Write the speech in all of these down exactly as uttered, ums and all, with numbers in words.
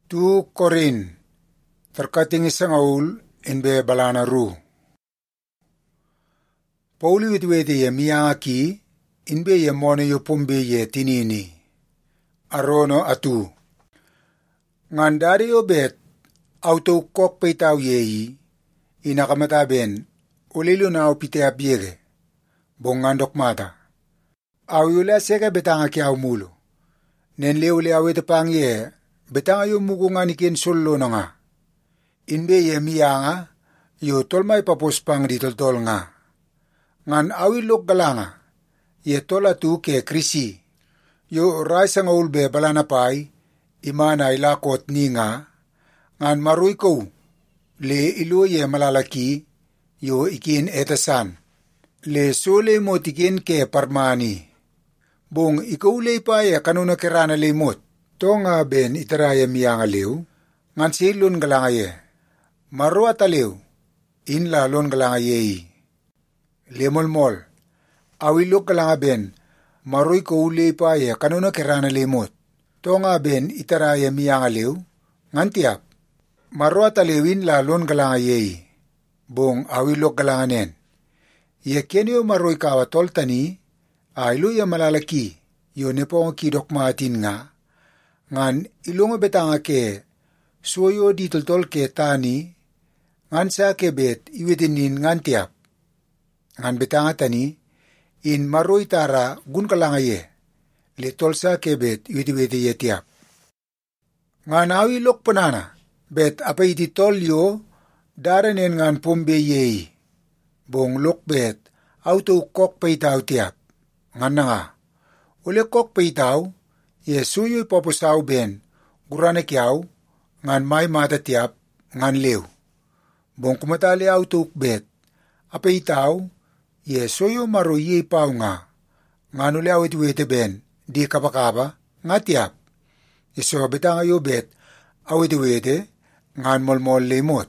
Tu Korin, terkating isang aul inbe balana ru. Pauli witwete ye miyaki inbe ye mone yo pombe ye tinini. Arono atu. Ngandari yo bet auto kok peitaw yeyi inakamata ben ulilo na upite abiege. Bongandok mata. Au yula seka betanga kia umulo. Nenle ule awete pang ye betanga yo mugunga nikin solo na nga. Inbe ye miyanga yo tolmay papos pang di toltol nga. Ngan awilok galanga ye tola tu ke krisi. Yo rai sa nga ulbe balanapay imana ilakot ni nga. Ngan maruy ko le ilo ye malalaki yo ikin etasan. Le sole mo tikin ke parmani. Bong ikaw le pa ye kanuna kirana le mot. Tonga ben itaraya miyanga liw. Ngan silon galanga ye. Marua taliw. Inla lon galanga ye. Lemol-mol. Awilok galanga ben. Maruy ko le pa ye kanuna kirana le mot. Tonga ben itaraya miyanga liw. Ngan tiap. Marua taliw inla lon galanga ye. Bong awilok galanga nen. Ye kenyo maroy kawa toltani, ailu ya malalaki, yo nepong kidok maatin nga, ngan ilunga betanga ke, suyo ditoltol ke tani, ngan sa kebet iwitinin ngan tiap. Ngan betanga tani, in maroy tara gun kalanga ye, litol sa kebet iwitiwiti ye tiap. Ngan awi lok panana, bet apa ititol yo, daranen ngan pombe yeyi. Bong lokbet, auto kok peitaw tiap. Ngan na nga. Ule kok peitaw, ye suyo ipoposaw ben, gurane kiaw, ngan may mata tiap, ngan liw. Bong kumatali auto bet, apeitaw, ye suyo maroye ipaw nga. Ngan ule awit wete ben, di kapakaba, nga tiap. Iso betanga yo bet, awit wete, ngan molmol limot.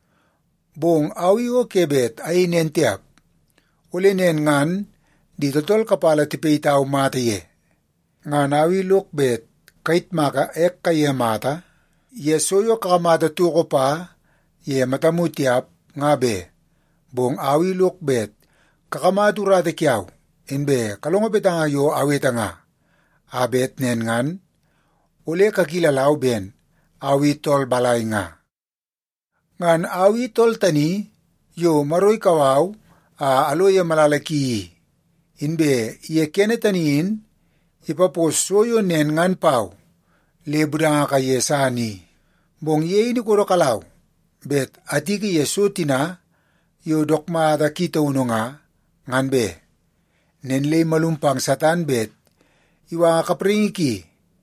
Bong awi o kebet ay nen tiap. Uli nen ngan, di totol kapala tipeitaw mata ye. Ngan awi lokbet, kait maka ek kaya mata, ye soyo kakamata tuko pa, ye matamu tiap, nga be. Bong awi lokbet, kakamaturate kiaw, inbe kalungapit nga yo awita nga. Abet nen ngan, uli kakilalaw ben, awi tol balay nga. Ngan awi tol tani, yo maroy kawaw, a aloya malalaki. Inbe, ye kene taniin, ipapos soyo nen ngan paw, lebra nga kaye sani. Bong ye ini kuro kalaw, bet atiki yeso tina, yo dokma da kita uno nga, ngan be. Nenle malumpang satan bet, iwa nga kapringiki,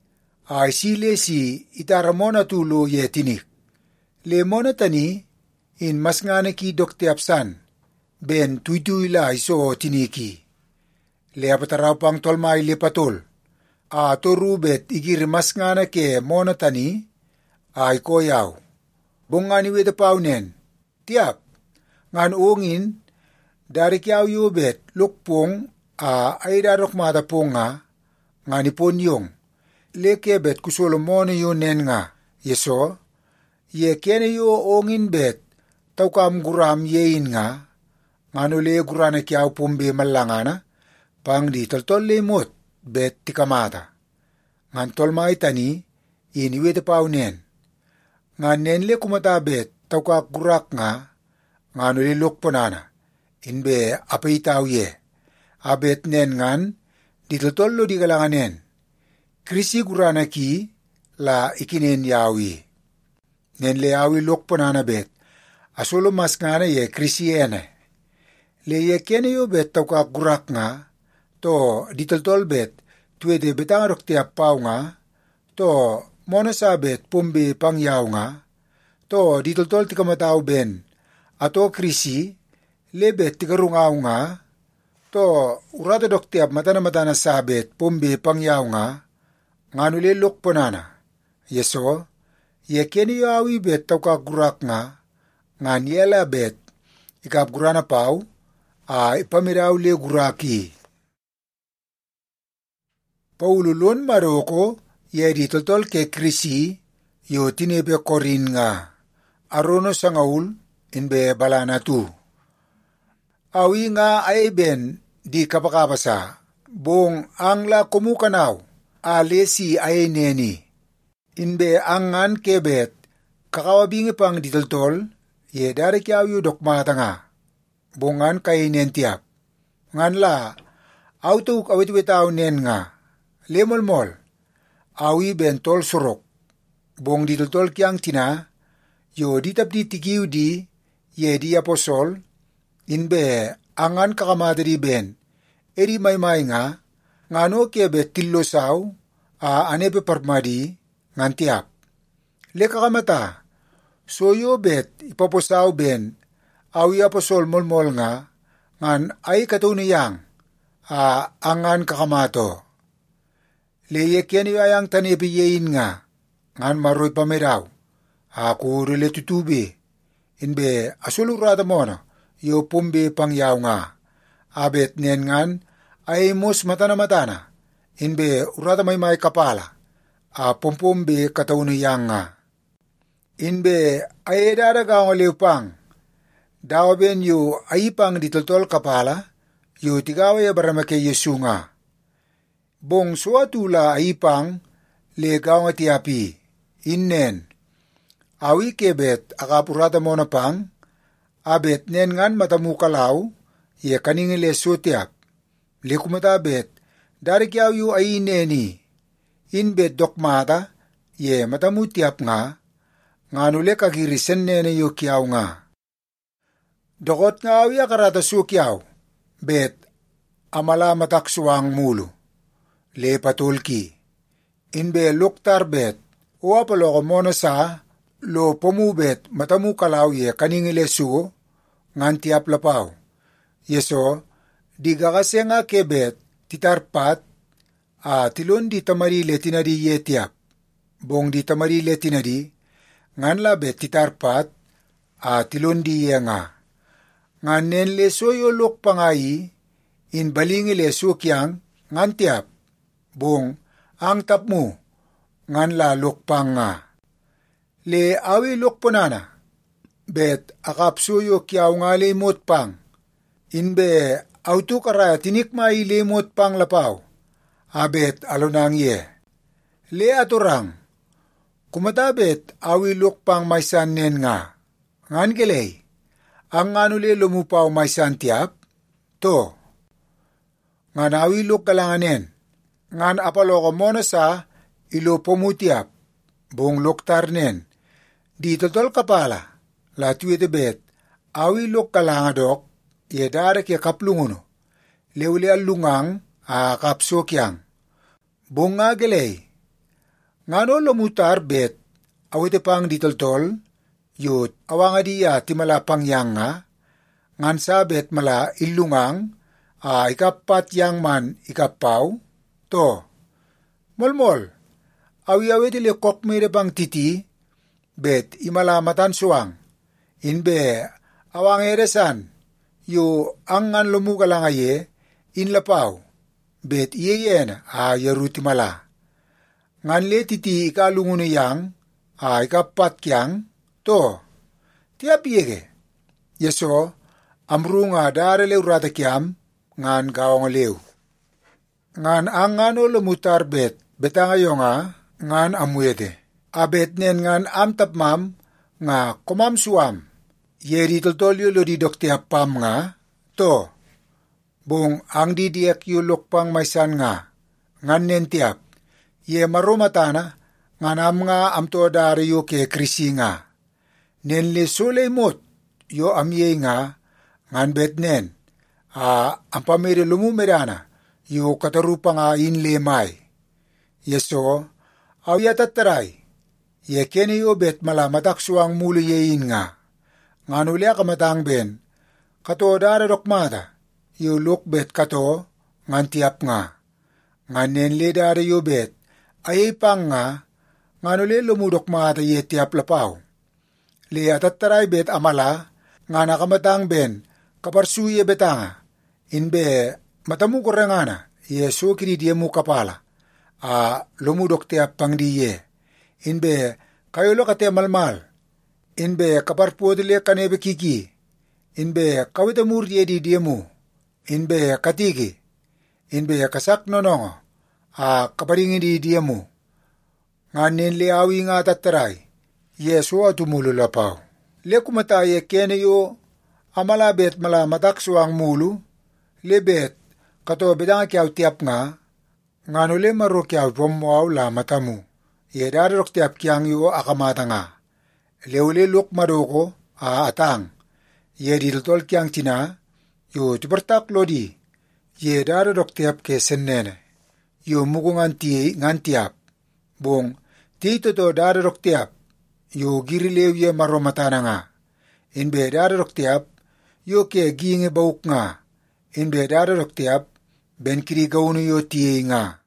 ay sile si itaramona tulo ye tinik. Le mona tani, in mas nga ki dokte apsan, ben tuituy la iso tiniki. Le apataraw pang tolmay le patol, a torubet igir mas nga na ke mona tani, ay koyaw. Bong nga ni weta paunen, tiap, ngan ungin, dari kiaw yubet lukpong a ay darok mata pong nga, nga ni ponyong. Le kebet kusolo mona yun nen nga, yeso, ye kene yo ongin bet, tau kam guram yein nga, ngano le gurana kiaw pumbe malangana, pang di toltol le mot, bet tikamata. Ngan tolmay tani, iniwete paunen. Ngan nenle kumata bet, tau ka gurak nga, ngano le lokponana, inbe apaitaw ye. Abet nen ngan, di toltol lo di kalanganen. Krisi gurana ki, la ikinen yawi. Nen le awi lokpo na bet, asolo mas nga na ye krisiene. Le ye kene yo bet tau ka gurak nga, to ditoltol bet, tuwede betang rok tiap pao nga, to mona sa bet pumbi pangyaw nga, to ditoltol tikamataw ben, ato krisi, le bet tikarungaw nga, to urado dok tiap matana-matana sa bet pumbi pangyaw nga, nga nule lokpo na na. Yeso, ye keni yo awi bet tau ka gurak nga, nga niela bet, ikap gurana pau, a ipamiraw le guraki. Paululon maroko, ye di toltol ke krisi, yo tinebe korin nga arono sangaul inbe balana tu. Awi nga ay ben di kapakabasa, bong ang la kumukanaw, alesi ay neni. Inbe angan kebet, kakawabingi pang ditoltol, ye dari kiaw yu dokmata nga, bongan kay nentiap. Ngan la, autuk awit-witaw nen nga, lemol-mol, awi ben tol surok, bong ditoltol kiang tina, yo ditap di tigiw di, ye di aposol, inbe angan kakamadari ben, eri may-may nga, ngano kebe tillo saw, a anepe parmadi, ngantiap. Leka kamata, soyo bet ipaposaw ben, awi aposol molmol nga, ngan ay katuniyang, a angan kakamato. Leye keni ayang tanepiyein nga, ngan maroy pamiraw, a kurele tutubi, inbe asulurada mono, yo pumbe pangyaw nga, abet nen ngan, ay mus matana-matana, inbe urada may may kapala, a pumpumbe katauniyang nga. Inbe ay edadaga ng liupang, dawaben yu ayipang ditoltol kapala, yu tigaway baramake Yesu nga. Bong suatula ayipang, legaw nga tiapi, innen, awi kebet akapurada mo na pang, abet nen ngan matamukalaw, ye kaningile sutiap, likumatabet, dari kiaw yu ay ineni, inbet dokmata, ye matamutiap nga, nganule kagirisen nene yu kiaw nga. Dokot nga awi akarata su kiaw, bet amala mataksuang mulo, le patulki, inbe luktar bet, uapaloko mono sa, lo pomubet matamukalaw ye kaningile su, ngantiap lapaw. Yeso, di gakase nga kebet, titarpat, a tilon di tamarile tinadi yetiap, bong di tamarile tinadi, ngan labet titarpat, a tilon di ye nga. Ngan nenle soyo lok pangayi, in balingile sukyang, ngan tiap, bong ang tapmo, ngan la lok pang nga. Le awi lok ponana, bet akapsuyo kiaw nga limot pang, inbe auto kara tinikmay limot pang lapaw, abet alonang ye. Le aturang, kumatabet awi luk pang maysan nen nga, ngan gelay, ang nganuli lumupaw maysan tiap, to, ngan awi luk kalanganen, ngan apaloko mono sa ilo pomutiap, buong luktar nen, di totol kapala, latuwete bet, awi luk kalangadok, ye darek ye kaplunguno, lewle alungang a kapsokyang. Bunga gelay, ngano lomutar bet, awite pang ditoltol, yut awanga diya timala pangyang nga, ngan sabet mala ilungang, a ikapat yang man ikapaw, to. Molmol, awi-awite le kokmire pang titi, bet imalamatan suang, inbe awang eresan, yu angan lumugalangaye, inlapaw, bet iyeyen a yaruti mala. Ngan le titi ikalunguni yang, a ikapat kyang, to, tiap iyege. Yeso, amru nga darele urata kyam, ngan gawang lew. Ngan angano lumutar bet, betangayo nga, ngan amwede. Abet nen ngan amtapmam, nga kumam suam, yeri toltolyo lo di dokte apam nga, to, bung ang didiak yu lukpang maysan nga, ngan nentiap, ye marumatana, ngan am nga amto dari yu ke krisi nga, nen le sulay mot, yo amye nga, ngan bet nen, a ampamere lumumerana, yu katarupa nga inlemay. Yeso, awyatataray, ye kene yu bet malamatak suang mulo yein nga, ngan uli akamatang ben, kato dara dokmata, yu lukbet kato, ngan tiap nga, ngan nenle dara yu bet, ayay pang nga, ngan uli lumudokmata ye tiap lapaw. Le atataray bet amala, nga nakamatang ben, kaparsuye betanga, inbe matamukurangana, Yesu kini dia mu kapala, a lumudok tiap pang diye, inbe kayo lo kate malmal. Inbe kaparpuodile kanebe kiki. Inbe kawitamur yedi diemu. Inbe katigi. Inbe kasak nonongo. A kaparingin di diemu. Nganin liawi nga tataray. Yesu atumululapaw. Le kumataye kene yo amalabet mala matakso ang mulu. Lebet kato bedang kiaw tiap nga. Ngano le maro kiaw pomuaw la matamu. Yedarok tiap kiang yo akamata nga. Leule luk madoko a atang. Yedi tol kiang tina. Yo tibertak lodi. Yedarok tiap ke senene. Yo mugo nganti ngantiap. Bong tito to darok tiap. Yo girilew ye maro matana nga. Inbe darok tiap. Yo ke ginge bauk nga. Inbe darok tiap. Ben kiri gawno yo tiye nga.